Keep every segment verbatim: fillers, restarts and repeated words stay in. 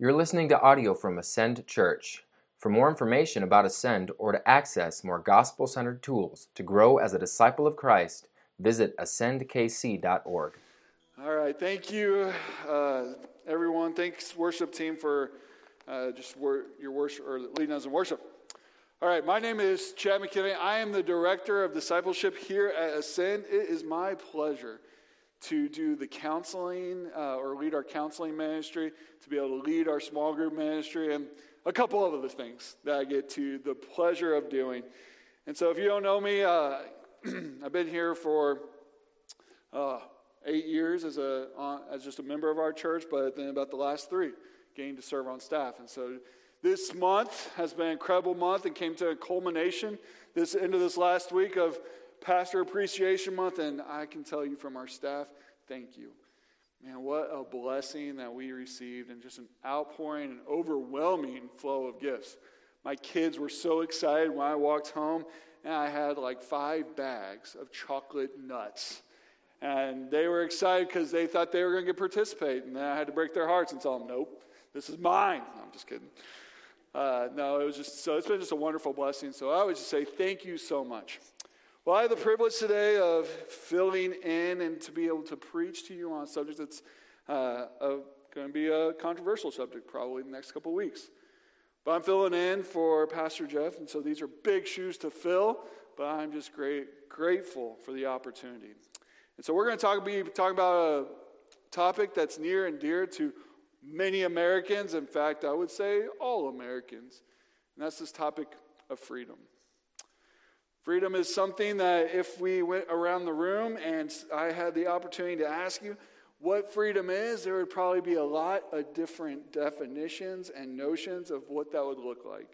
You're listening to audio from Ascend Church. For more information about Ascend or to access more gospel-centered tools to grow as a disciple of Christ, visit ascend k c dot org. All right, thank you, uh, everyone. Thanks, worship team, for uh, just wor- your worship or leading us in worship. All right, my name is Chad McKinney. I am the director of discipleship here at Ascend. It is my pleasure to do the counseling uh, or lead our counseling ministry, to be able to lead our small group ministry, and a couple of other things that I get to the pleasure of doing. And so if you don't know me, uh, I've been here for uh, eight years as a uh, as just a member of our church, but then about the last three, getting to serve on staff. And so this month has been an incredible month and came to a culmination this end of this last week of Pastor Appreciation Month, and I can tell you from our staff, thank you. Man, what a blessing that we received, and just an outpouring and overwhelming flow of gifts. My kids were so excited when I walked home, and I had like five bags of chocolate nuts. And they were excited because they thought they were going to get participate, and then I had to break their hearts and tell them, nope, this is mine. No, I'm just kidding. Uh, no, it was just, so it's been just a wonderful blessing. So I would just say thank you so much. Well, I have the privilege today of filling in and to be able to preach to you on a subject that's uh, going to be a controversial subject probably in the next couple of weeks. But I'm filling in for Pastor Jeff, and so these are big shoes to fill, but I'm just great, grateful for the opportunity. And so we're going to talk, be talking about a topic that's near and dear to many Americans. In fact, I would say all Americans, and that's this topic of freedom. Freedom is something that if we went around the room and I had the opportunity to ask you what freedom is, there would probably be a lot of different definitions and notions of what that would look like.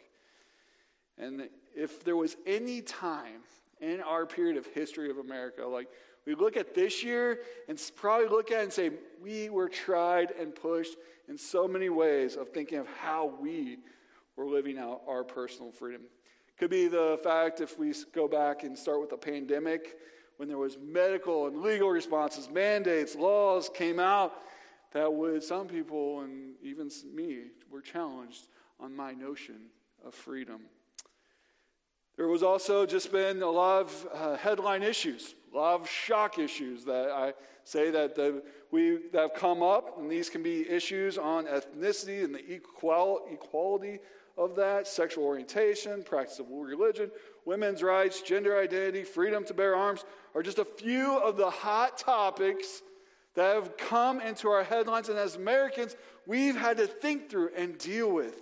And if there was any time in our period of history of America, like we look at this year and probably look at it and say, we were tried and pushed in so many ways of thinking of how we were living out our personal freedom. Could be the fact if we go back and start with the pandemic, when there was medical and legal responses, mandates, laws came out that would, some people and even me were challenged on my notion of freedom. There was also just been a lot of uh, headline issues, a lot of shock issues that I say that the, we that have come up, and these can be issues on ethnicity and the equal, equality of that, sexual orientation, practice of religion, women's rights, gender identity, freedom to bear arms, are just a few of the hot topics that have come into our headlines, and as Americans, we've had to think through and deal with.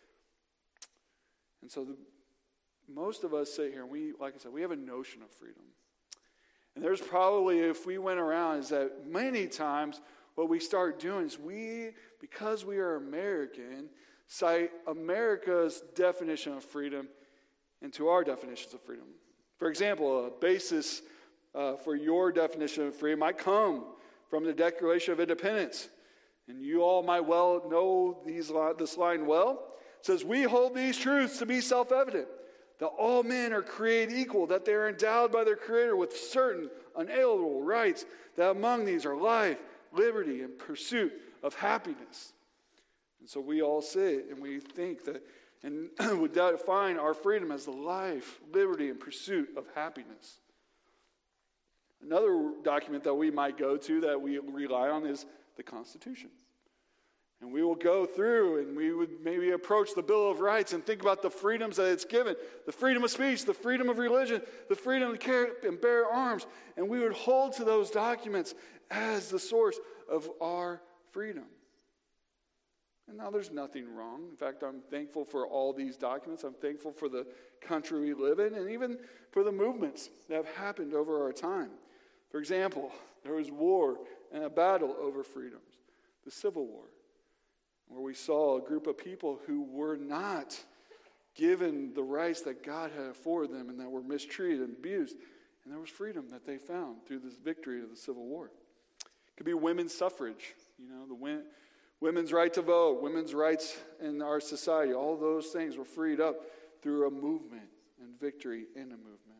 And so the, most of us sit here, and we, like I said, we have a notion of freedom. And there's probably, if we went around, is that many times what we start doing is we, because we are American, cite America's definition of freedom into our definitions of freedom. For example, a basis uh, for your definition of freedom might come from the Declaration of Independence. And you all might well know these, this line well. It says, we hold these truths to be self-evident, that all men are created equal, that they are endowed by their Creator with certain unalienable rights, that among these are life, liberty, and pursuit of happiness. And so we all sit and we think that, and would define our freedom as the life, liberty, and pursuit of happiness. Another document that we might go to that we rely on is the Constitution. And we will go through and we would maybe approach the Bill of Rights and think about the freedoms that it's given. The freedom of speech, the freedom of religion, the freedom to carry and bear arms. And we would hold to those documents as the source of our freedom. And now there's nothing wrong. In fact, I'm thankful for all these documents. I'm thankful for the country we live in and even for the movements that have happened over our time. For example, there was war and a battle over freedoms, the Civil War, where we saw a group of people who were not given the rights that God had afforded them and that were mistreated and abused. And there was freedom that they found through this victory of the Civil War. It could be women's suffrage, you know, the women. Women's right to vote, women's rights in our society, all those things were freed up through a movement and victory in a movement.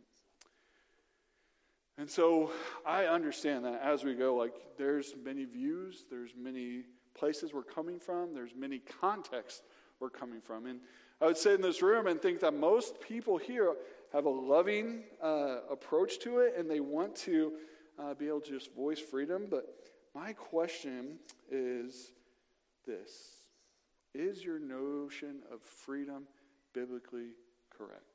And so I understand that as we go, like there's many views, there's many places we're coming from. There's many contexts we're coming from. And I would sit in this room and think that most people here have a loving uh, approach to it, and they want to uh, be able to just voice freedom. But my question is this: is your notion of freedom biblically correct?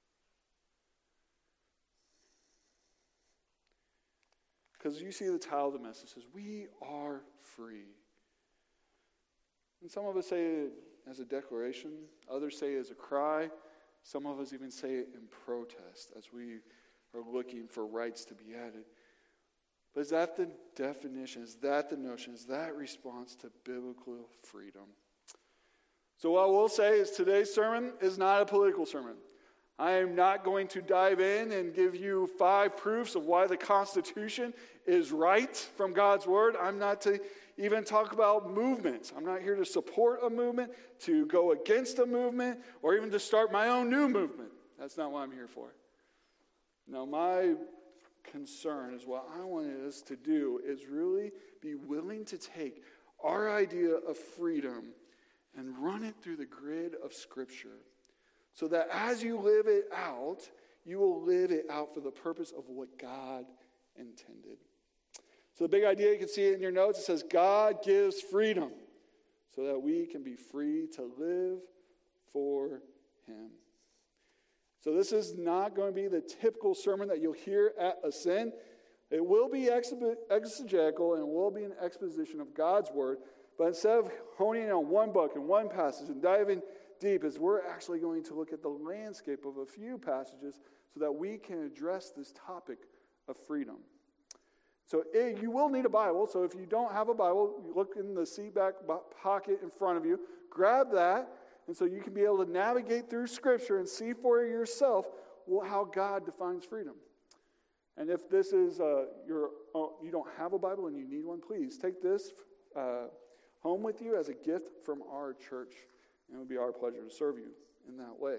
Because you see the title of the message says, we are free. And some of us say it as a declaration. Others say it as a cry. Some of us even say it in protest as we are looking for rights to be added. But is that the definition? Is that the notion? Is that response to biblical freedom? So what I will say is today's sermon is not a political sermon. I am not going to dive in and give you five proofs of why the Constitution is right from God's Word. I'm not to even talk about movements. I'm not here to support a movement, to go against a movement, or even to start my own new movement. That's not what I'm here for. No, my concern is what I wanted us to do is really be willing to take our idea of freedom and run it through the grid of Scripture, so that as you live it out, you will live it out for the purpose of what God intended. So the big idea, you can see it in your notes, it says God gives freedom so that we can be free to live for Him. So this is not going to be the typical sermon that you'll hear at Ascend. It will be exegetical and it will be an exposition of God's Word, but instead of honing in on one book and one passage and diving deep, is we're actually going to look at the landscape of a few passages so that we can address this topic of freedom. So it, you will need a Bible. So if you don't have a Bible, you look in the seat back pocket in front of you, grab that, and so you can be able to navigate through Scripture and see for yourself well, how God defines freedom. And if this is uh, your, uh, you don't have a Bible and you need one, please take this uh, home with you as a gift from our church. And it would be our pleasure to serve you in that way.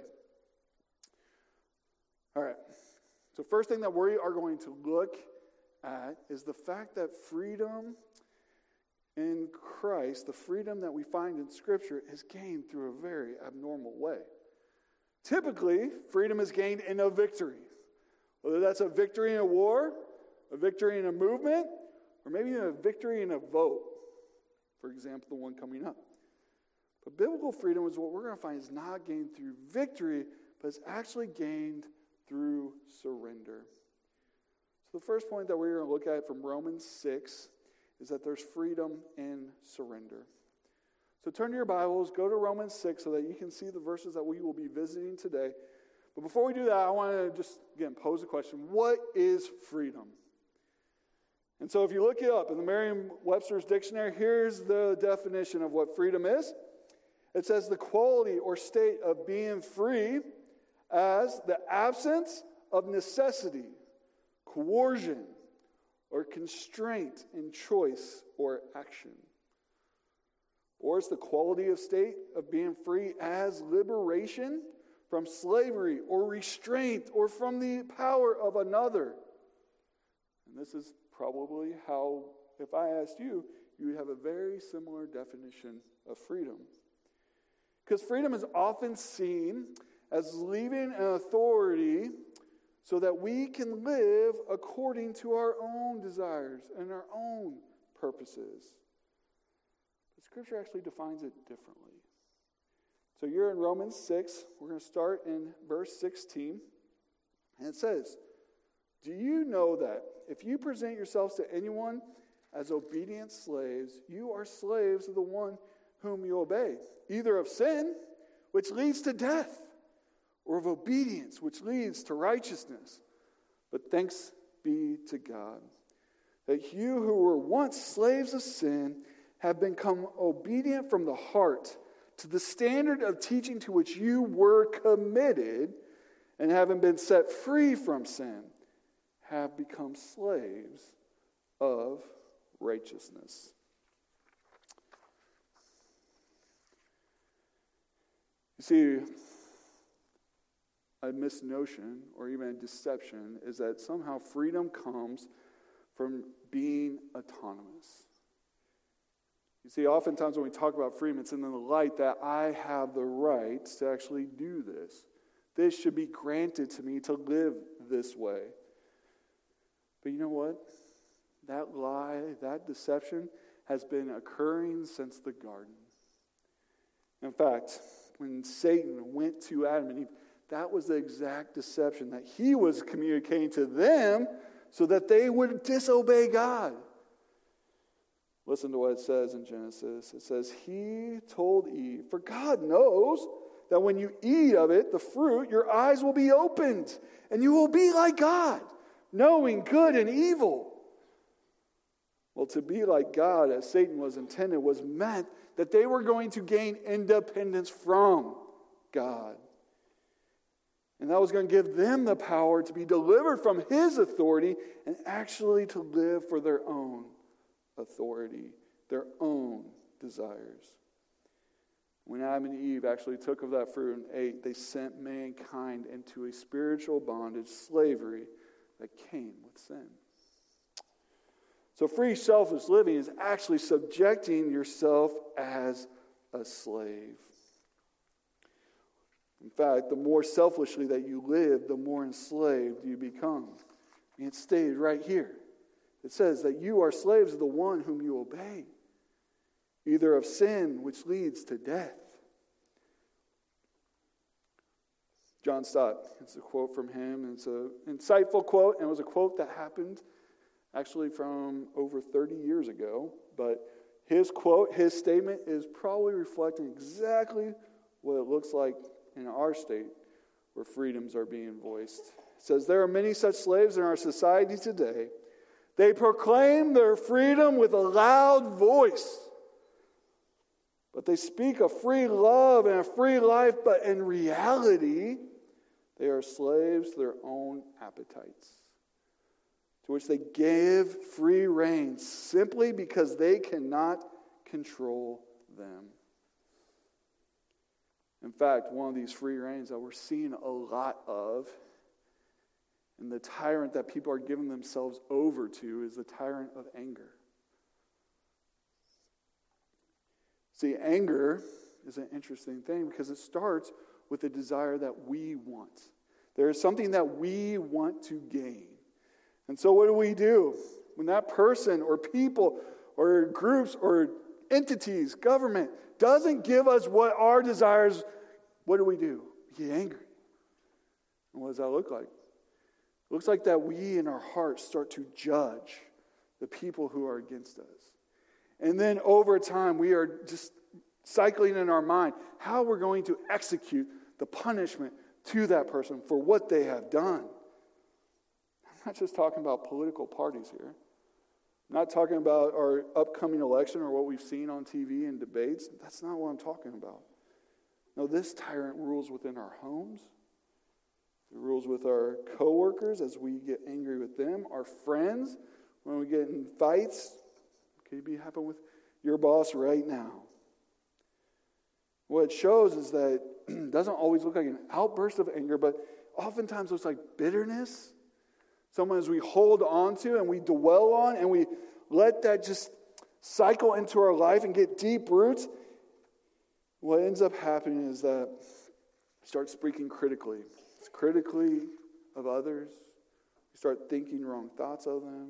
All right. So first thing that we are going to look at is the fact that freedom in Christ, the freedom that we find in Scripture, is gained through a very abnormal way. Typically, freedom is gained in a victory. Whether that's a victory in a war, a victory in a movement, or maybe even a victory in a vote. For example, the one coming up. But biblical freedom is what we're going to find is not gained through victory, but it's actually gained through surrender. So the first point that we're going to look at from Romans six is that there's freedom in surrender. So turn to your Bibles, go to Romans six so that you can see the verses that we will be visiting today. But before we do that, I want to just, again, pose a question. What is freedom? And so if you look it up in the Merriam-Webster's dictionary, here's the definition of what freedom is. It says the quality or state of being free as the absence of necessity, coercion, or constraint in choice or action. Or it's the quality of state of being free as liberation from slavery or restraint or from the power of another. And this is probably how, if I asked you, you would have a very similar definition of freedom. Because freedom is often seen as leaving an authority so that we can live according to our own desires and our own purposes. But Scripture actually defines it differently. So you're in Romans six. We're going to start in verse sixteen. And it says, do you know that if you present yourselves to anyone as obedient slaves, you are slaves of the one whom you obey, either of sin, which leads to death, or of obedience, which leads to righteousness. But thanks be to God, that you who were once slaves of sin have become obedient from the heart to the standard of teaching to which you were committed, and having been set free from sin, have become slaves of righteousness. You see, a misnotion or even a deception is that somehow freedom comes from being autonomous. You see, oftentimes when we talk about freedom, it's in the light that I have the right to actually do this. This should be granted to me to live this way. But you know what? That lie, that deception has been occurring since the garden. In fact, when Satan went to Adam and Eve, that was the exact deception that he was communicating to them so that they would disobey God. Listen to what it says in Genesis. It says, he told Eve, for God knows that when you eat of it, the fruit, your eyes will be opened, and you will be like God, knowing good and evil. Well, to be like God, as Satan was intended, was meant that they were going to gain independence from God. And that was going to give them the power to be delivered from his authority and actually to live for their own authority, their own desires. When Adam and Eve actually took of that fruit and ate, they sent mankind into a spiritual bondage, slavery that came with sin. So free, selfless living is actually subjecting yourself as a slave. In fact, the more selfishly that you live, the more enslaved you become. And it's stated right here. It says that you are slaves of the one whom you obey, either of sin, which leads to death. John Stott, it's a quote from him. It's an insightful quote, and it was a quote that happened actually from over thirty years ago. But his quote, his statement is probably reflecting exactly what it looks like in our state where freedoms are being voiced. It says, there are many such slaves in our society today. They proclaim their freedom with a loud voice. But they speak of free love and a free life, but in reality, they are slaves to their own appetites, to which they give free rein simply because they cannot control them. In fact, one of these free reins that we're seeing a lot of, and the tyrant that people are giving themselves over to, is the tyrant of anger. See, anger is an interesting thing because it starts with a desire that we want. There is something that we want to gain. And so what do we do? When that person or people or groups or entities, government, doesn't give us what our desires, what do we do? We get angry. And what does that look like? It looks like that we in our hearts start to judge the people who are against us. And then over time, we are just cycling in our mind how we're going to execute the punishment to that person for what they have done. I'm not just talking about political parties here. I'm not talking about our upcoming election or what we've seen on T V and debates. That's not what I'm talking about. No, this tyrant rules within our homes. It rules with our coworkers as we get angry with them, our friends when we get in fights. Could be happening with your boss right now. What it shows is that it doesn't always look like an outburst of anger, but oftentimes looks like bitterness. Someone as we hold on to and we dwell on and we let that just cycle into our life and get deep roots. What ends up happening is that we start speaking critically. It's critically of others. We start thinking wrong thoughts of them.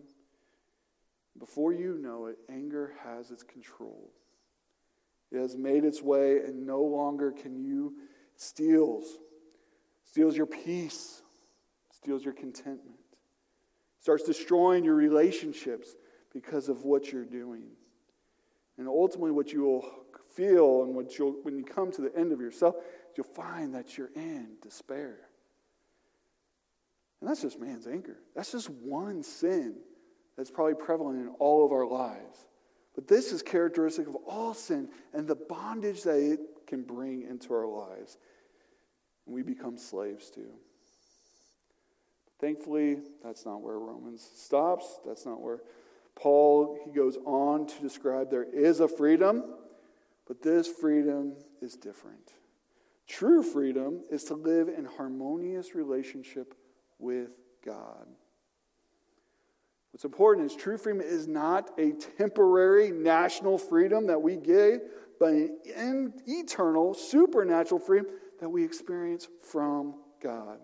Before you know it, anger has its control. It has made its way, and no longer can you, it steals. Steals your peace. Steals your contentment. Starts destroying your relationships because of what you're doing. And ultimately what you will feel and what you'll, when you come to the end of yourself, you'll find that you're in despair. And that's just man's anger. That's just one sin that's probably prevalent in all of our lives. But this is characteristic of all sin and the bondage that it can bring into our lives. And we become slaves to. Thankfully, that's not where Romans stops. That's not where Paul, he goes on to describe there is a freedom, but this freedom is different. True freedom is to live in harmonious relationship with God. What's important is true freedom is not a temporary national freedom that we get, but an eternal, supernatural freedom that we experience from God.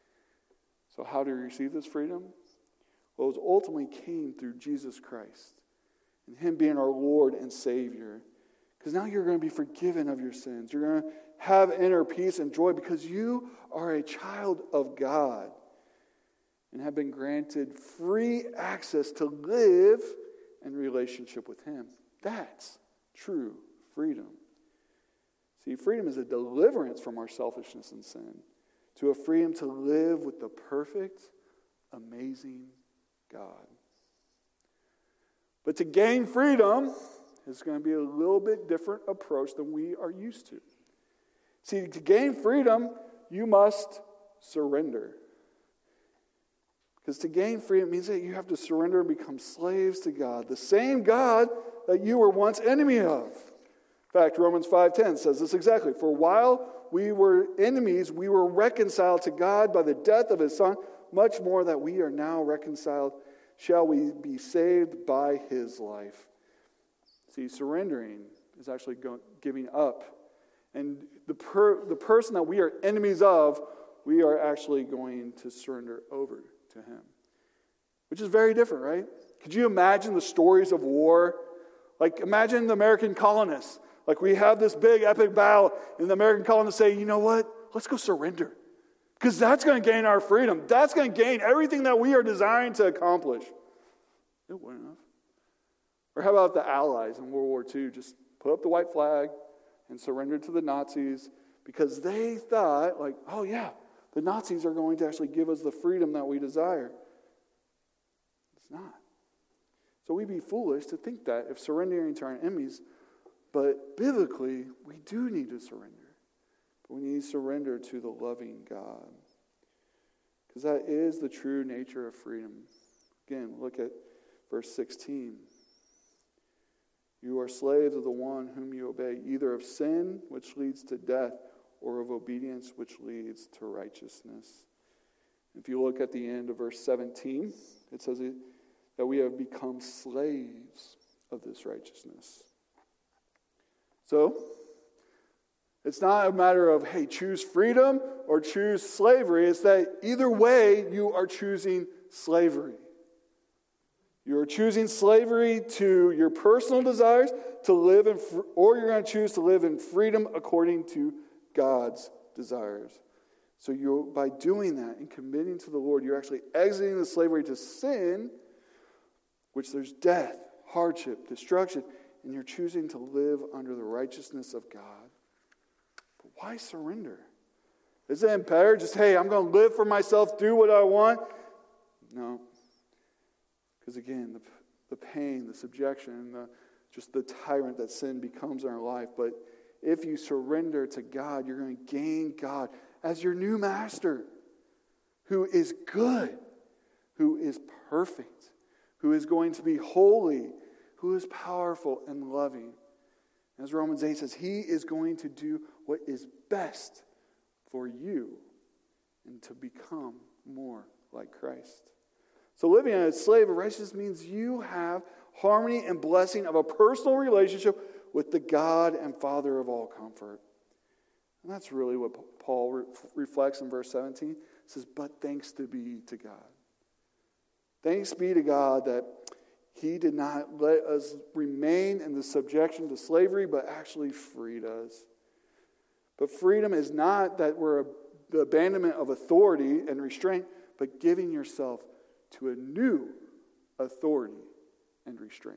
So how do we receive this freedom? Well, it ultimately came through Jesus Christ and Him being our Lord and Savior. Because now you're going to be forgiven of your sins. You're going to have inner peace and joy because you are a child of God and have been granted free access to live in relationship with Him. That's true freedom. See, freedom is a deliverance from our selfishness and sin to a freedom to live with the perfect, amazing God. But to gain freedom is going to be a little bit different approach than we are used to. See, to gain freedom, you must surrender. Because to gain freedom means that you have to surrender and become slaves to God, the same God that you were once enemy of. In fact, Romans five ten says this exactly. For while we were enemies, we were reconciled to God by the death of His Son. Much more that we are now reconciled, shall we be saved by His life. See, surrendering is actually going, giving up. And the per, the person that we are enemies of, we are actually going to surrender over to Him. Which is very different, right? Could you imagine the stories of war? Like, imagine the American colonists. Like, we have this big epic battle, and the American colonists say, you know what? Let's go surrender. Because that's going to gain our freedom. That's going to gain everything that we are designed to accomplish. It wouldn't have. Or how about the Allies in World War Two? Just put up the white flag and surrender to the Nazis because they thought, like, oh yeah, the Nazis are going to actually give us the freedom that we desire. It's not. So we'd be foolish to think that if surrendering to our enemies, but biblically, we do need to surrender. But we need to surrender to the loving God. Because that is the true nature of freedom. Again, look at verse sixteen. You are slaves of the one whom you obey, either of sin, which leads to death, or of obedience, which leads to righteousness. If you look at the end of verse seventeen, it says that we have become slaves of this righteousness. So, it's not a matter of, hey, choose freedom or choose slavery. It's that either way, you are choosing slavery. You are choosing slavery to your personal desires to live in, or you're going to choose to live in freedom according to God's desires. So you, by doing that and committing to the Lord, you're actually exiting the slavery to sin, which there's death, hardship, destruction, and you're choosing to live under the righteousness of God. But why surrender? Isn't it better just, hey, I'm going to live for myself, do what I want? No. Because again, the, the pain, the subjection, the, just the tyrant that sin becomes in our life. But if you surrender to God, you're going to gain God as your new master, who is good, who is perfect, who is going to be holy, who is powerful and loving. As Romans eight says, He is going to do what is best for you and to become more like Christ. So living as a slave of righteousness means you have harmony and blessing of a personal relationship with the God and Father of all comfort. And that's really what Paul re- reflects in verse seventeen. It says, but thanks to be to God. Thanks be to God that He did not let us remain in the subjection to slavery, but actually freed us. But freedom is not that we're a, the abandonment of authority and restraint, but giving yourself to a new authority and restraint.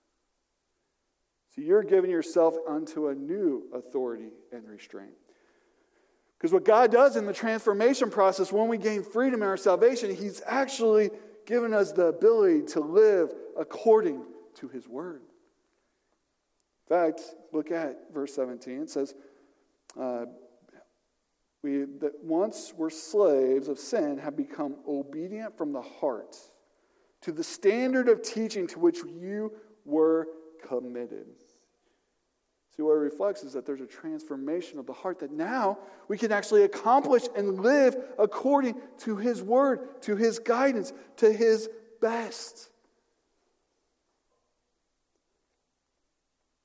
So you're giving yourself unto a new authority and restraint. Because what God does in the transformation process, when we gain freedom in our salvation, He's actually given us the ability to live according to His word. In fact, look at verse seventeen. It says, uh, we that once were slaves of sin have become obedient from the heart to the standard of teaching to which you were committed. See, what it reflects is that there's a transformation of the heart, that now we can actually accomplish and live according to His word, to His guidance, to His best.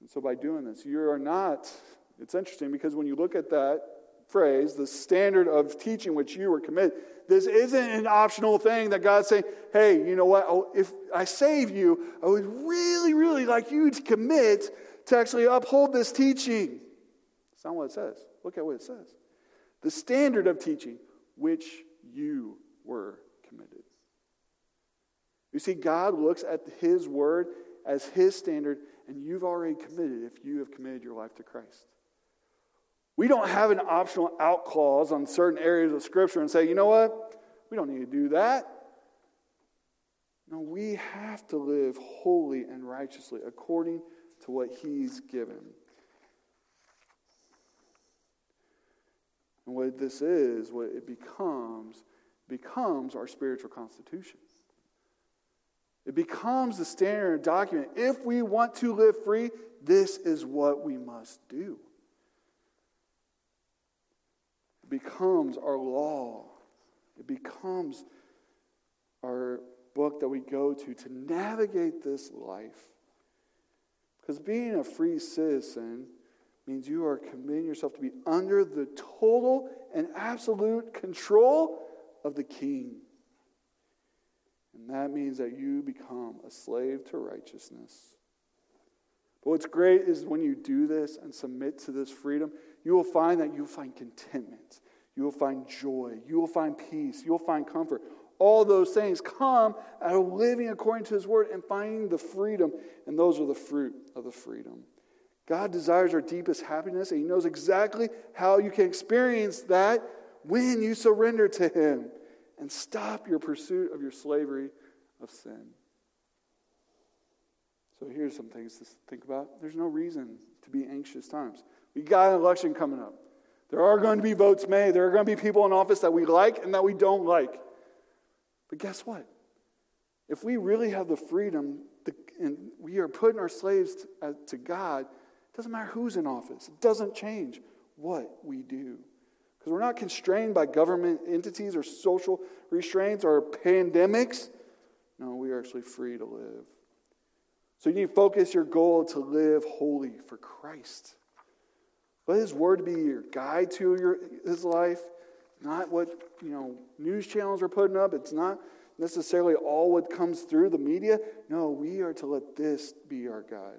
And so by doing this, you are not, it's interesting because when you look at that phrase, the standard of teaching which you were committed, this isn't an optional thing that God's saying, hey, you know what, oh, if I save you, I would really, really like you to commit to actually uphold this teaching. That's not what it says. Look at what it says. The standard of teaching which you were committed. You see, God looks at his word as his standard, and you've already committed if you have committed your life to Christ. We don't have an optional out clause on certain areas of Scripture and say, you know what, we don't need to do that. No, we have to live holy and righteously according to what he's given. And what this is, what it becomes, becomes our spiritual constitution. It becomes the standard document. If we want to live free, this is what we must do. It becomes our law. It becomes our book that we go to to navigate this life. Because being a free citizen means you are committing yourself to be under the total and absolute control of the King. And that means that you become a slave to righteousness. But what's great is when you do this and submit to this freedom, you will find that you will find contentment. You will find joy. You will find peace. You will find comfort. All those things come out of living according to his word and finding the freedom. And those are the fruit of the freedom. God desires our deepest happiness, and he knows exactly how you can experience that when you surrender to him and stop your pursuit of your slavery of sin. So here's some things to think about. There's no reason to be anxious times. We got an election coming up. There are going to be votes made. There are going to be people in office that we like and that we don't like. But guess what? If we really have the freedom the, and we are putting our slaves to, uh, to God, it doesn't matter who's in office. It doesn't change what we do. Because we're not constrained by government entities or social restraints or pandemics. No, we are actually free to live. So you need to focus your goal to live holy for Christ. Let his word be your guide to your his life. Not what, you know, news channels are putting up. It's not necessarily all what comes through the media. No, we are to let this be our guide.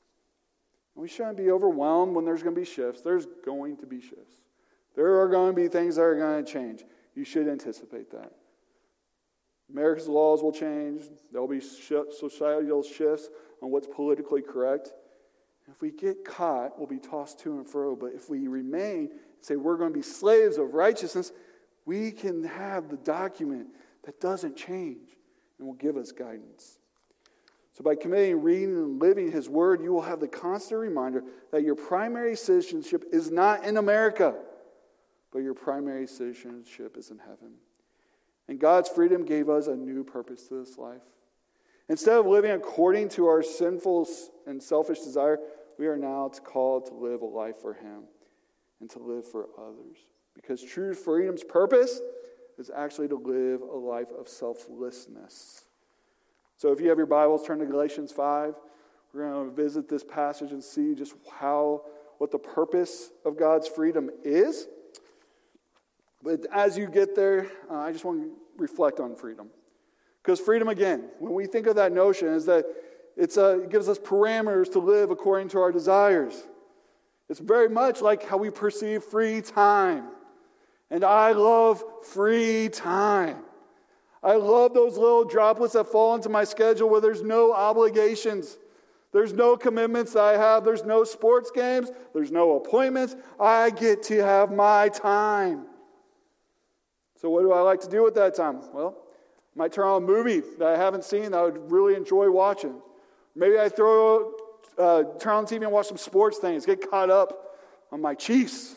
We shouldn't be overwhelmed when there's going to be shifts. There's going to be shifts. There are going to be things that are going to change. You should anticipate that. America's laws will change. There will be societal shifts on what's politically correct. If we get caught, we'll be tossed to and fro. But if we remain and say we're going to be slaves of righteousness, we can have the document that doesn't change and will give us guidance. So by committing, reading, and living his word, you will have the constant reminder that your primary citizenship is not in America, but your primary citizenship is in heaven. And God's freedom gave us a new purpose to this life. Instead of living according to our sinful and selfish desire, we are now called to live a life for him and to live for others. Because true freedom's purpose is actually to live a life of selflessness. So if you have your Bibles, turn to Galatians five. We're going to visit this passage and see just how, what the purpose of God's freedom is. But as you get there, uh, I just want to reflect on freedom. Because freedom, again, when we think of that notion, is that it's a, it gives us parameters to live according to our desires. It's very much like how we perceive free time. And I love free time. I love those little droplets that fall into my schedule where there's no obligations. There's no commitments that I have. There's no sports games. There's no appointments. I get to have my time. So what do I like to do with that time? Well, I might turn on a movie that I haven't seen that I would really enjoy watching. Maybe I throw, uh, turn on the T V and watch some sports things, get caught up on my Chiefs.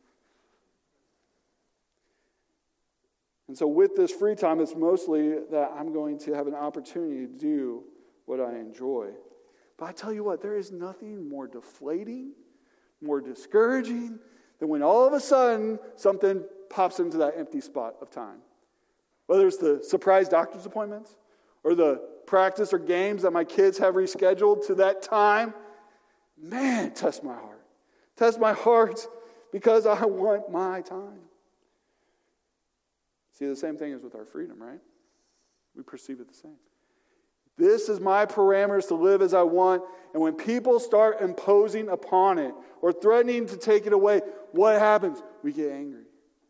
And so with this free time, it's mostly that I'm going to have an opportunity to do what I enjoy. But I tell you what, there is nothing more deflating, more discouraging than when all of a sudden something pops into that empty spot of time. Whether it's the surprise doctor's appointments or the practice or games that my kids have rescheduled to that time. Man, test my heart. Test my heart because I want my time. See, the same thing is with our freedom, right? We perceive it the same. This is my parameters to live as I want. And when people start imposing upon it or threatening to take it away, what happens? We get angry.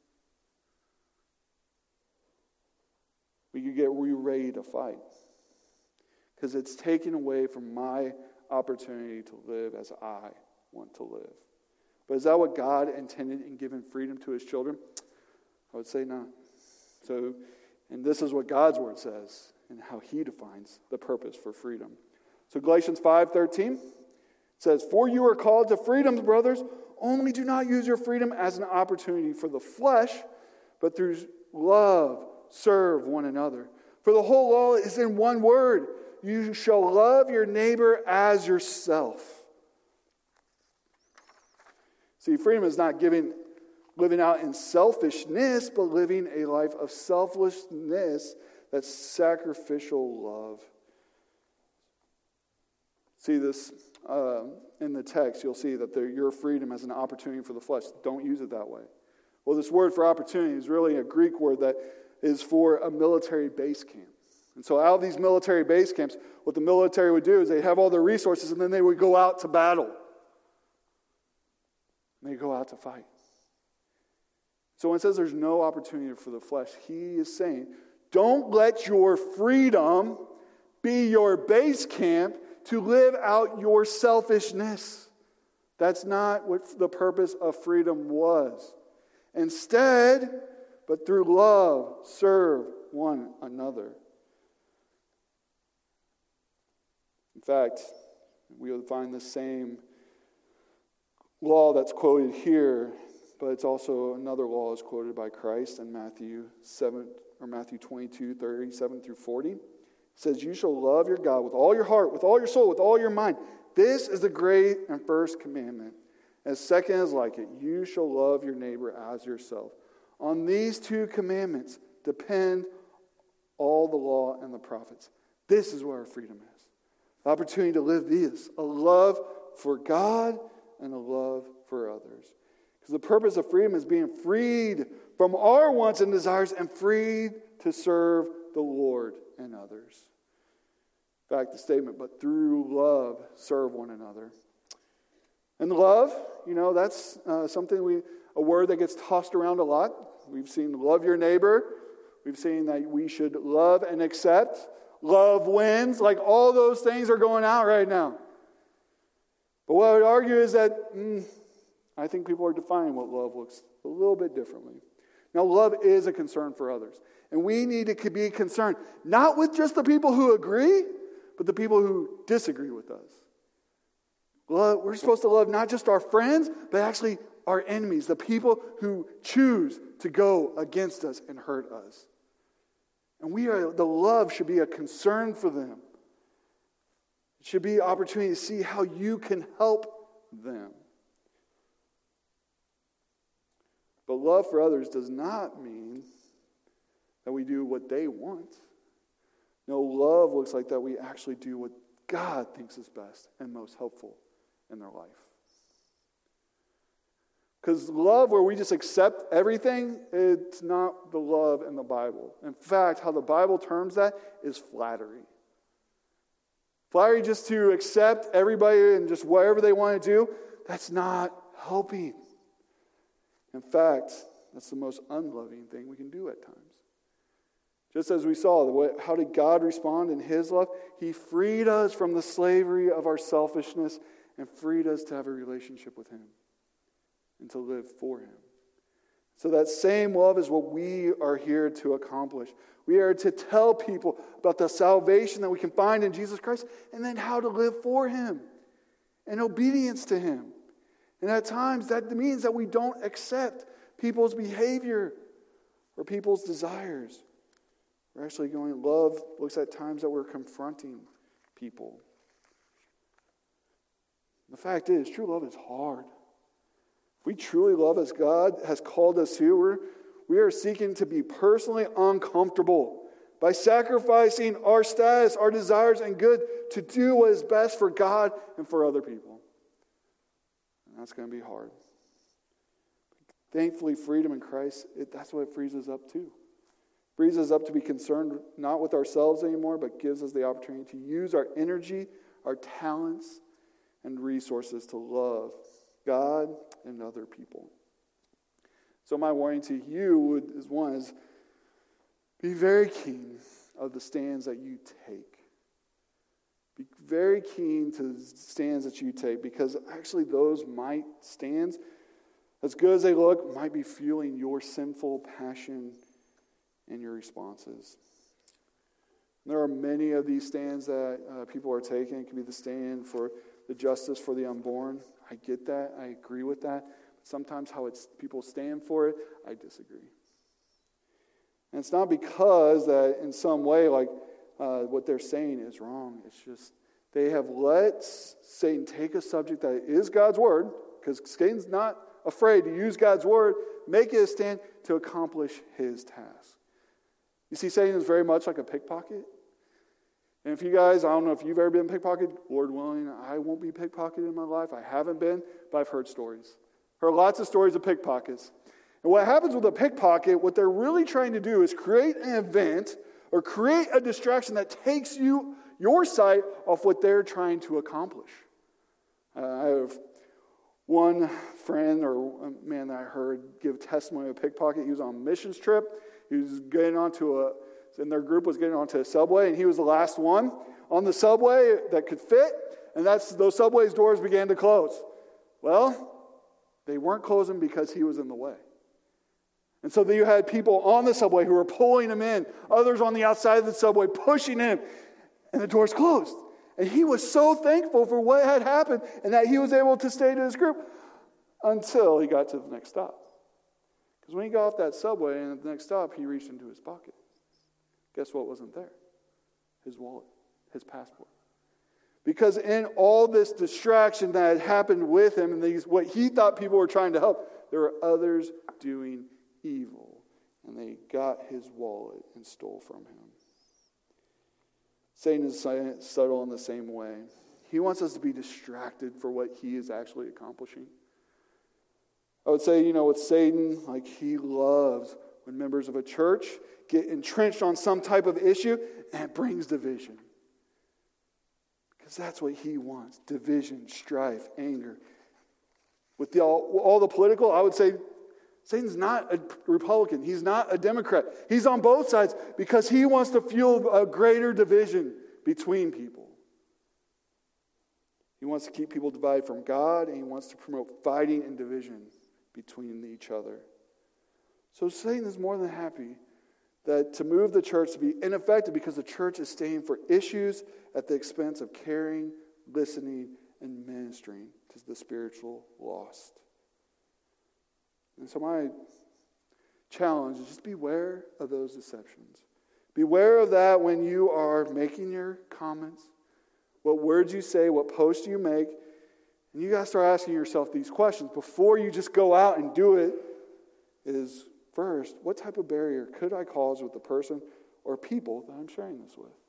We could get ready to fight. Because it's taken away from my opportunity to live as I want to live. But is that what God intended in giving freedom to his children? I would say not. So, and this is what God's word says and how he defines the purpose for freedom. So Galatians five thirteen says, "For you are called to freedom, brothers, only do not use your freedom as an opportunity for the flesh, but through love serve one another. For the whole law is in one word, you shall love your neighbor as yourself." See, freedom is not giving, living out in selfishness, but living a life of selflessness that's sacrificial love. See this uh, in the text, you'll see that the, your freedom as an opportunity for the flesh. Don't use it that way. Well, this word for opportunity is really a Greek word that is for a military base camp. And so out of these military base camps, what the military would do is they have all their resources and then they would go out to battle. And they go out to fight. So when it says there's no opportunity for the flesh, he is saying, don't let your freedom be your base camp to live out your selfishness. That's not what the purpose of freedom was. Instead, but through love, serve one another. In fact, we will find the same law that's quoted here, but it's also another law is quoted by Christ in Matthew seven or Matthew twenty-two, thirty-seven through forty. It says, "You shall love your God with all your heart, with all your soul, with all your mind. This is the great and first commandment. As second is like it, you shall love your neighbor as yourself. On these two commandments depend all the law and the prophets." This is where our freedom is. The opportunity to live these, a love for God and a love for others. Because the purpose of freedom is being freed from our wants and desires and freed to serve the Lord and others. In fact, the statement, "but through love, serve one another." And love, you know, that's uh, something we, a word that gets tossed around a lot. We've seen love your neighbor. We've seen that we should love and accept. Love wins. Like all those things are going out right now. But what I would argue is that mm, I think people are defining what love looks a little bit differently. Now, love is a concern for others. And we need to be concerned, not with just the people who agree, but the people who disagree with us. Love, we're supposed to love not just our friends, but actually our enemies, the people who choose to go against us and hurt us. And we are, the love should be a concern for them. It should be an opportunity to see how you can help them. But love for others does not mean that we do what they want. No, love looks like that we actually do what God thinks is best and most helpful in their life. Because love where we just accept everything, it's not the love in the Bible. In fact, how the Bible terms that is flattery. Flattery just to accept everybody and just whatever they want to do, that's not helping. In fact, that's the most unloving thing we can do at times. Just as we saw, how did God respond in his love? He freed us from the slavery of our selfishness and freed us to have a relationship with him and to live for him. So that same love is what we are here to accomplish. We are to tell people about the salvation that we can find in Jesus Christ and then how to live for him in obedience to him. And at times that means that we don't accept people's behavior or people's desires. We're actually going, love looks at times that we're confronting people. The fact is, true love is hard. If we truly love as God has called us to, we're, we are seeking to be personally uncomfortable by sacrificing our status, our desires, and good to do what is best for God and for other people. And that's going to be hard. Thankfully, freedom in Christ, it, that's what it frees us up to. Frees us up to be concerned not with ourselves anymore, but gives us the opportunity to use our energy, our talents, and resources to love God and other people. So my warning to you would, is one, is be very keen of the stands that you take. Be very keen to the stands that you take, because actually those might stands, as good as they look, might be fueling your sinful passion and your responses. There are many of these stands that uh, people are taking. It could be the stand for the justice for the unborn. I get that. I agree with that. But sometimes how it's people stand for it, I disagree. And it's not because that in some way, like uh, what they're saying is wrong. It's just they have let Satan take a subject that is God's word, because Satan's not afraid to use God's word, make it a stand to accomplish his task. You see, Satan is very much like a pickpocket. And if you guys, I don't know if you've ever been pickpocketed, Lord willing, I won't be pickpocketed in my life. I haven't been, but I've heard stories. Heard lots of stories of pickpockets. And what happens with a pickpocket, what they're really trying to do is create an event or create a distraction that takes you, your sight off what they're trying to accomplish. Uh, I have one friend or man that I heard give testimony of a pickpocket. He was on a missions trip. He was getting onto a, and their group was getting onto a subway, and he was the last one on the subway that could fit, and that's those subway's doors began to close. Well, they weren't closing because he was in the way. And so you had people on the subway who were pulling him in, others on the outside of the subway pushing him, and the doors closed. And he was so thankful for what had happened and that he was able to stay to his group until he got to the next stop. Because when he got off that subway and at the next stop, he reached into his pocket. Guess what wasn't there? His wallet, his passport. Because in all this distraction that had happened with him and these, what he thought people were trying to help, there were others doing evil. And they got his wallet and stole from him. Satan is subtle in the same way. He wants us to be distracted for what he is actually accomplishing. I would say, you know, with Satan, like he loves when members of a church get entrenched on some type of issue and it brings division. Because that's what he wants. Division, strife, anger. With the, all, all the political, I would say Satan's not a Republican. He's not a Democrat. He's on both sides because he wants to fuel a greater division between people. He wants to keep people divided from God, and he wants to promote fighting and division between each other. So Satan is more than happy that to move the church to be ineffective because the church is staying for issues at the expense of caring, listening, and ministering to the spiritual lost. And so my challenge is just beware of those deceptions. Beware of that when you are making your comments, what words you say, what posts you make. And you got to start asking yourself these questions before you just go out and do it. Is first, what type of barrier could I cause with the person or people that I'm sharing this with?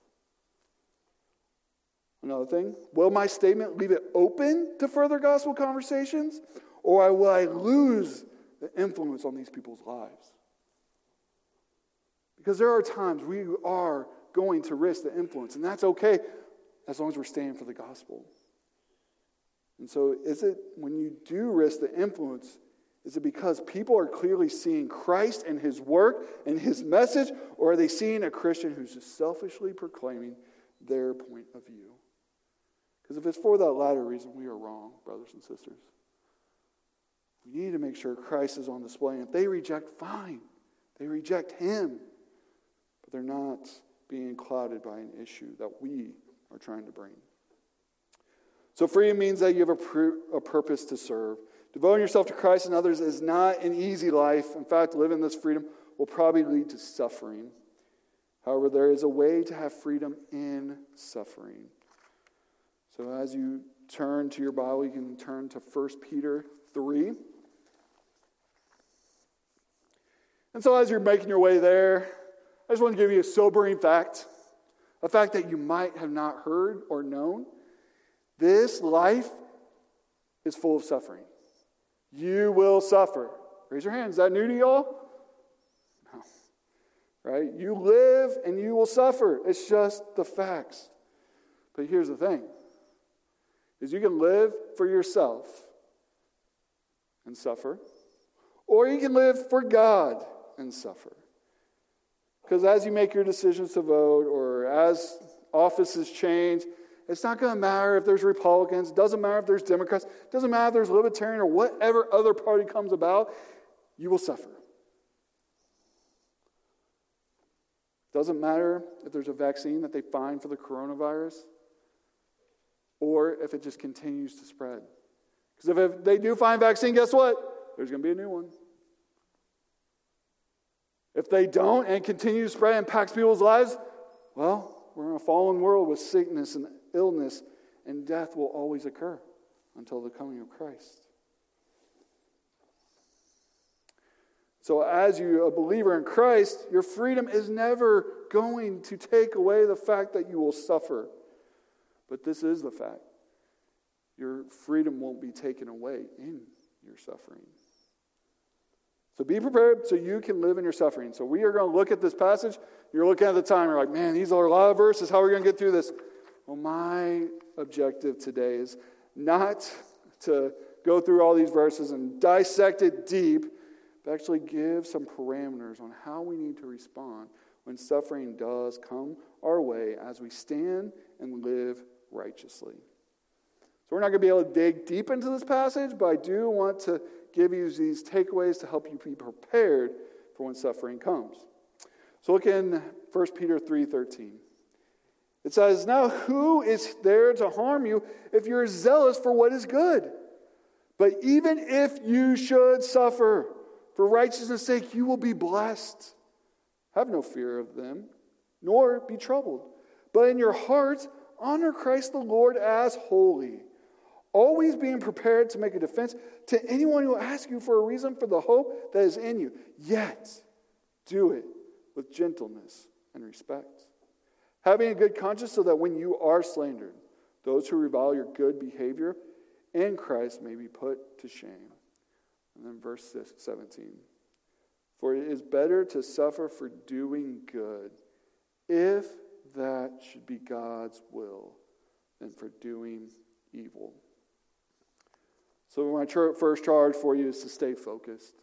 Another thing, will my statement leave it open to further gospel conversations? Or will I lose the influence on these people's lives? Because there are times we are going to risk the influence, and that's okay as long as we're staying for the gospel. And so is it, when you do risk the influence, is it because people are clearly seeing Christ and his work and his message, or are they seeing a Christian who's just selfishly proclaiming their point of view? Because if it's for that latter reason, we are wrong, brothers and sisters. We need to make sure Christ is on display. And if they reject, fine. They reject him. But they're not being clouded by an issue that we are trying to bring. So freedom means that you have a, pr- a purpose to serve. Devoting yourself to Christ and others is not an easy life. In fact, living this freedom will probably lead to suffering. However, there is a way to have freedom in suffering. So as you turn to your Bible, you can turn to First Peter three. And so as you're making your way there, I just want to give you a sobering fact, a fact that you might have not heard or known. This life is full of suffering. You will suffer. Raise your hand. Is that new to y'all? No. Right? You live and you will suffer. It's just the facts. But here's the thing. Is you can live for yourself and suffer. Or you can live for God and suffer. Because as you make your decisions to vote or as offices change, it's not going to matter if there's Republicans. It doesn't matter if there's Democrats. It doesn't matter if there's Libertarian or whatever other party comes about. You will suffer. It doesn't matter if there's a vaccine that they find for the coronavirus or if it just continues to spread. Because if they do find a vaccine, guess what? There's going to be a new one. If they don't and continue to spread and impacts people's lives, well, we're in a fallen world with sickness and illness, and death will always occur until the coming of Christ. So as you a believer in Christ, your freedom is never going to take away the fact that you will suffer. But this is the fact. Your freedom won't be taken away in your suffering. So be prepared so you can live in your suffering. So we are going to look at this passage. You're looking at the time. You're like, man, these are a lot of verses. How are we going to get through this? Well, my objective today is not to go through all these verses and dissect it deep, but actually give some parameters on how we need to respond when suffering does come our way as we stand and live righteously. So we're not going to be able to dig deep into this passage, but I do want to give you these takeaways to help you be prepared for when suffering comes. So look in First Peter three thirteen. It says, now who is there to harm you if you're zealous for what is good? But even if you should suffer for righteousness' sake, you will be blessed. Have no fear of them, nor be troubled. But in your hearts, honor Christ the Lord as holy, always being prepared to make a defense to anyone who asks you for a reason for the hope that is in you. Yet, do it with gentleness and respect, having a good conscience so that when you are slandered, those who revile your good behavior in Christ may be put to shame. And then verse seventeen. For it is better to suffer for doing good, if that should be God's will, than for doing evil. So my first charge for you is to stay focused.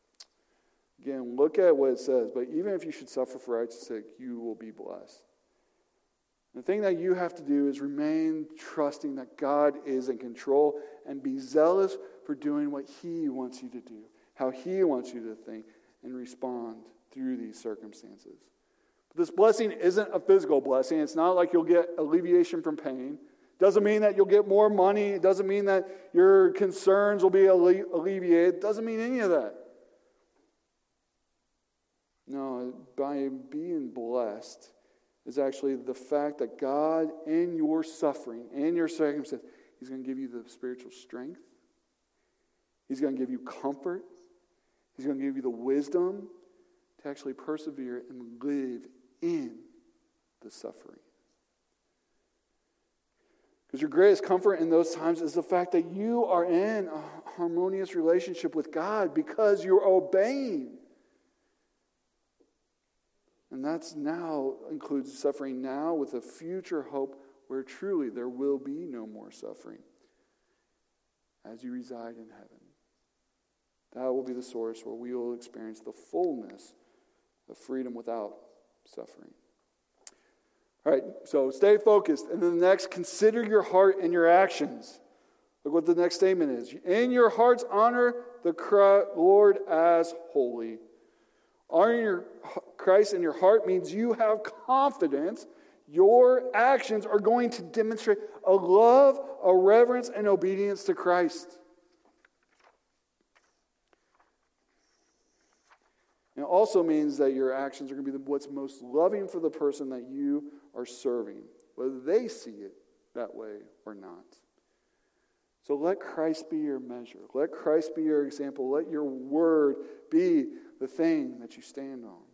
Again, look at what it says. But even if you should suffer for righteousness' sake, you will be blessed. The thing that you have to do is remain trusting that God is in control and be zealous for doing what He wants you to do, how He wants you to think and respond through these circumstances. But this blessing isn't a physical blessing. It's not like you'll get alleviation from pain. It doesn't mean that you'll get more money. It doesn't mean that your concerns will be alle- alleviated. It doesn't mean any of that. No, by being blessed is actually the fact that God, in your suffering, in your circumstance, He's going to give you the spiritual strength. He's going to give you comfort. He's going to give you the wisdom to actually persevere and live in the suffering. Because your greatest comfort in those times is the fact that you are in a harmonious relationship with God because you're obeying. And that's now includes suffering now with a future hope where truly there will be no more suffering as you reside in heaven. That will be the source where we will experience the fullness of freedom without suffering. All right, so stay focused. And then the next, consider your heart and your actions. Look what the next statement is. In your hearts, honor the Lord as holy. Honoring your Christ in your heart means you have confidence your actions are going to demonstrate a love, a reverence, and obedience to Christ. And it also means that your actions are going to be what's most loving for the person that you are serving, whether they see it that way or not. So let Christ be your measure. Let Christ be your example. Let your word be the thing that you stand on.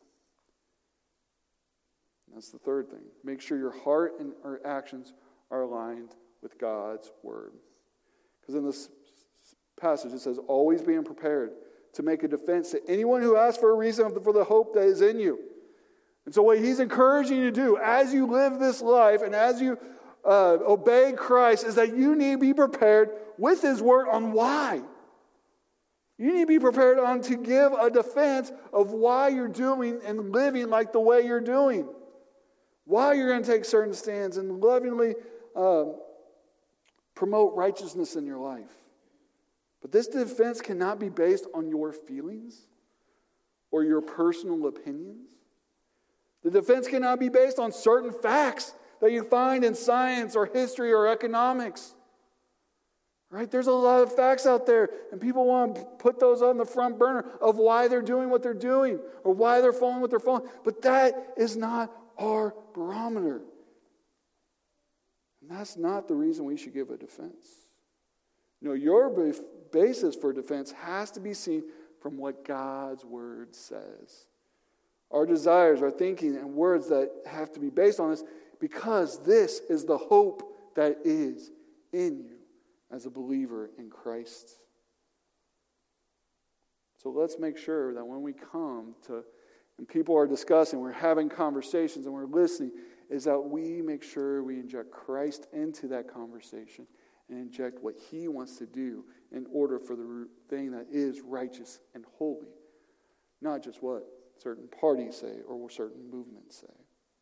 That's the third thing. Make sure your heart and our actions are aligned with God's word. Because in this passage. It says, always being prepared to make a defense to anyone who asks for a reason for the hope that is in you. And so what he's encouraging you to do as you live this life and as you uh, obey Christ is that you need to be prepared with his word on why. You need to be prepared on to give a defense of why you're doing and living like the way you're doing. Why you're going to take certain stands and lovingly um, promote righteousness in your life. But this defense cannot be based on your feelings or your personal opinions. The defense cannot be based on certain facts that you find in science or history or economics. Right? There's a lot of facts out there, and people want to put those on the front burner of why they're doing what they're doing or why they're following what they're following. But that is not our barometer. And that's not the reason we should give a defense. No, your basis for defense has to be seen from what God's word says. Our desires, our thinking, and words that have to be based on this, because this is the hope that is in you as a believer in Christ. So let's make sure that when we come to, and people are discussing, we're having conversations and we're listening, is that we make sure we inject Christ into that conversation and inject what he wants to do in order for the thing that is righteous and holy. Not just what certain parties say or what certain movements say.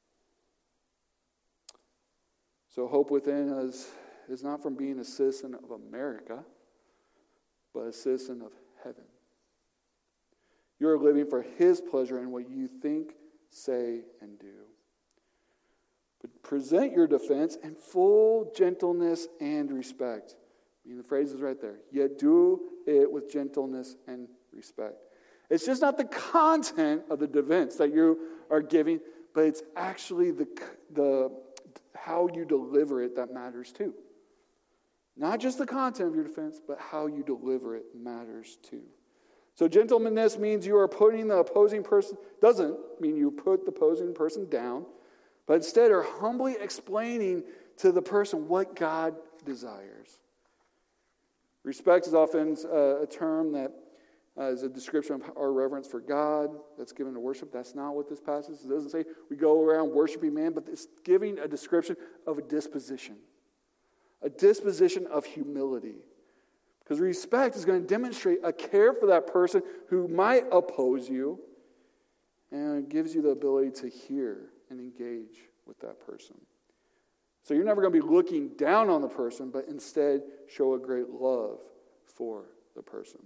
So hope within us is not from being a citizen of America, but a citizen of heaven. You're living for his pleasure in what you think, say, and do. But present your defense in full gentleness and respect. I mean, the phrase is right there. Yet do it with gentleness and respect. It's just not the content of the defense that you are giving, but it's actually the, the how you deliver it that matters too. Not just the content of your defense, but how you deliver it matters too. So gentleness means you are putting the opposing person, doesn't mean you put the opposing person down, but instead are humbly explaining to the person what God desires. Respect is often a term that uh, is a description of our reverence for God that's given to worship. That's not what this passage is. It doesn't say we go around worshiping man, but it's giving a description of a disposition. A disposition of humility. Because respect is going to demonstrate a care for that person who might oppose you, and it gives you the ability to hear and engage with that person. So you're never going to be looking down on the person, but instead show a great love for the person.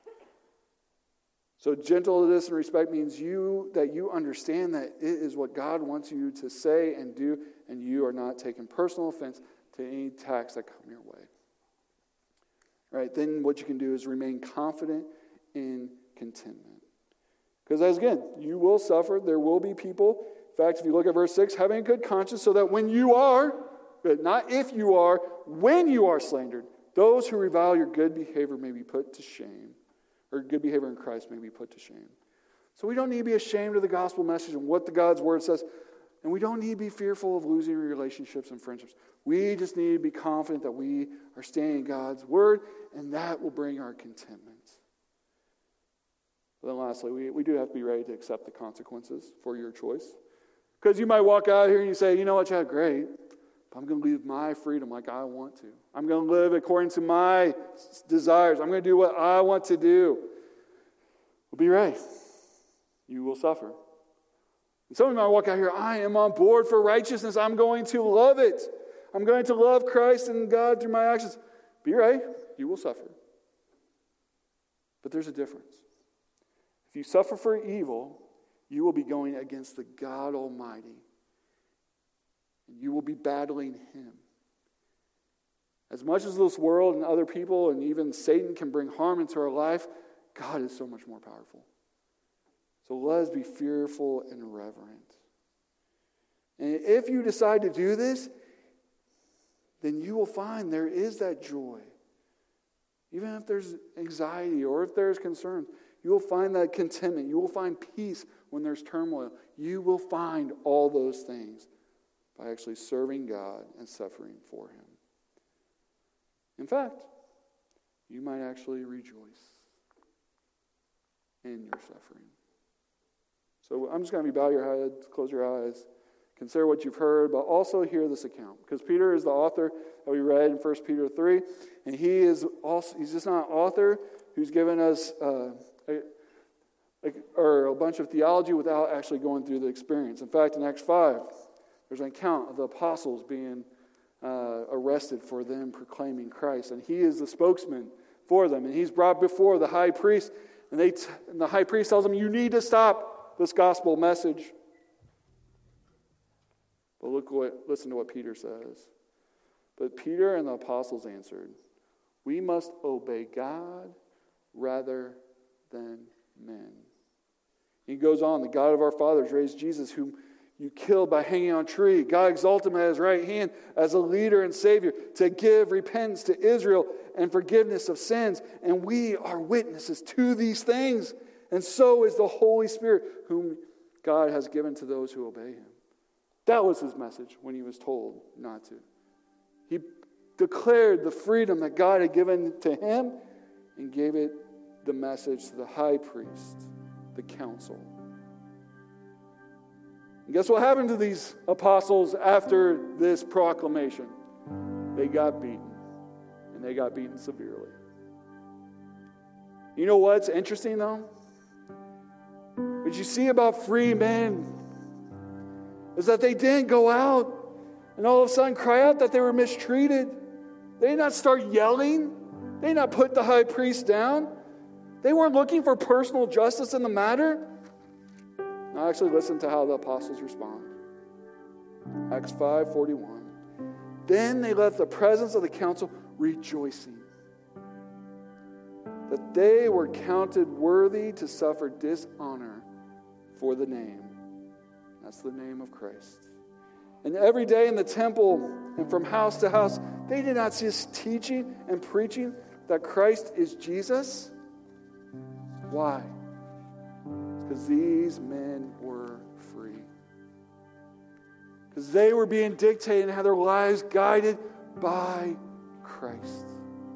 So gentleness and respect means you that you understand that it is what God wants you to say and do, and you are not taking personal offense to any attacks that come your way. Right? Then what you can do is remain confident in contentment. Because as again, you will suffer. There will be people. In fact, if you look at verse six, having a good conscience so that when you are, but not if you are, when you are slandered, those who revile your good behavior may be put to shame. Or good behavior in Christ may be put to shame. So we don't need to be ashamed of the gospel message and what the God's word says. And we don't need to be fearful of losing relationships and friendships. We just need to be confident that we are staying in God's word, and that will bring our contentment. But then lastly, we, we do have to be ready to accept the consequences for your choice. Because you might walk out here and you say, you know what, Chad, great. But I'm going to live my freedom like I want to. I'm going to live according to my desires. I'm going to do what I want to do. Well, be ready. You will suffer. And some of you might walk out here, I am on board for righteousness. I'm going to love it. I'm going to love Christ and God through my actions. Be ready. You will suffer. But there's a difference. If you suffer for evil, you will be going against the God Almighty. And you will be battling him. As much as this world and other people and even Satan can bring harm into our life, God is so much more powerful. So let us be fearful and reverent. And if you decide to do this, then you will find there is that joy. Even if there's anxiety or if there's concern, you will find that contentment. You will find peace when there's turmoil. You will find all those things by actually serving God and suffering for him. In fact, you might actually rejoice in your suffering. So I'm just going to be bow your heads, close your eyes, consider what you've heard, but also hear this account. Because Peter is the author that we read in First Peter three, and he is also, he's just not an author who's given us uh, a, a, or a bunch of theology without actually going through the experience. In fact, in Acts five, there's an account of the apostles being uh, arrested for them proclaiming Christ, and he is the spokesman for them, and he's brought before the high priest, and, they t- and the high priest tells him, you need to stop this gospel message. But look what, listen to what Peter says. But Peter and the apostles answered, we must obey God rather than men. He goes on, the God of our fathers raised Jesus, whom you killed by hanging on a tree. God exalted him at his right hand as a leader and Savior to give repentance to Israel and forgiveness of sins. And we are witnesses to these things. And so is the Holy Spirit, whom God has given to those who obey him. That was his message when he was told not to. He declared the freedom that God had given to him and gave it the message to the high priest, the council. And guess what happened to these apostles after this proclamation? They got beaten, and they got beaten severely. You know what's interesting, though? What you see about free men is that they didn't go out and all of a sudden cry out that they were mistreated. They did not start yelling. They did not put the high priest down. They weren't looking for personal justice in the matter. Now actually listen to how the apostles respond. Acts five forty-one. Then they left the presence of the council rejoicing that they were counted worthy to suffer dishonor for the name. That's the name of Christ. And every day in the temple and from house to house, they did not cease teaching and preaching that Christ is Jesus. Why? Because these men were free. Because they were being dictated and had their lives guided by Christ.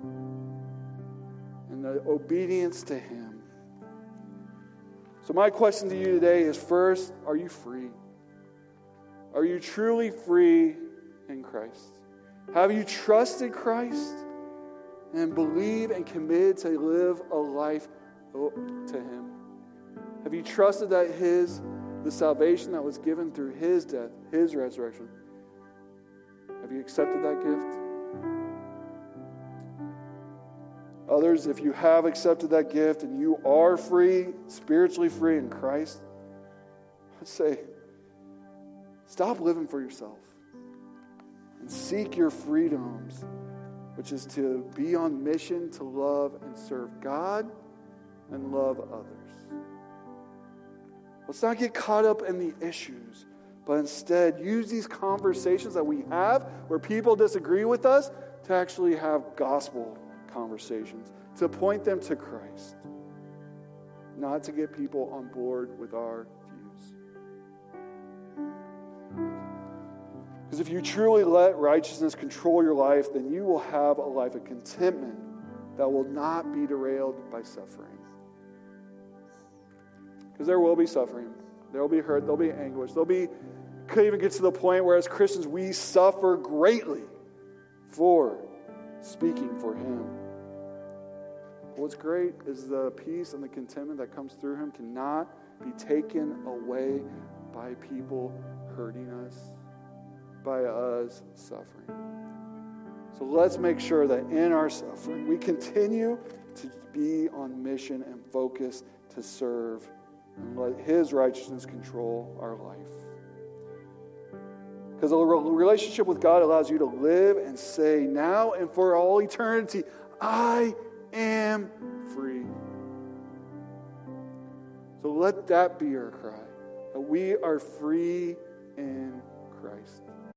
And the obedience to him. So my question to you today is, first, are you free? Are you truly free in Christ? Have you trusted Christ and believe and committed to live a life to him? Have you trusted that his, the salvation that was given through his death, his resurrection, have you accepted that gift? Others, if you have accepted that gift and you are free, spiritually free in Christ, let's say, stop living for yourself and seek your freedoms, which is to be on mission to love and serve God and love others. Let's not get caught up in the issues, but instead use these conversations that we have where people disagree with us to actually have gospel conversations, to point them to Christ, not to get people on board with our views. Because if you truly let righteousness control your life, then you will have a life of contentment that will not be derailed by suffering. Because there will be suffering. There will be hurt. There will be anguish. There will be, could even get to the point where as Christians we suffer greatly for speaking for him. But what's great is the peace and the contentment that comes through him cannot be taken away by people hurting us, by us suffering. So let's make sure that in our suffering we continue to be on mission and focus to serve and let his righteousness control our life. Because a relationship with God allows you to live and say now and for all eternity, I am free. So let that be our cry, that we are free in Christ.